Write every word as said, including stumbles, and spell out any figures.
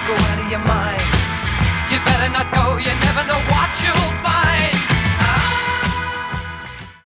go out of your mind. You better not go, you never know what you'll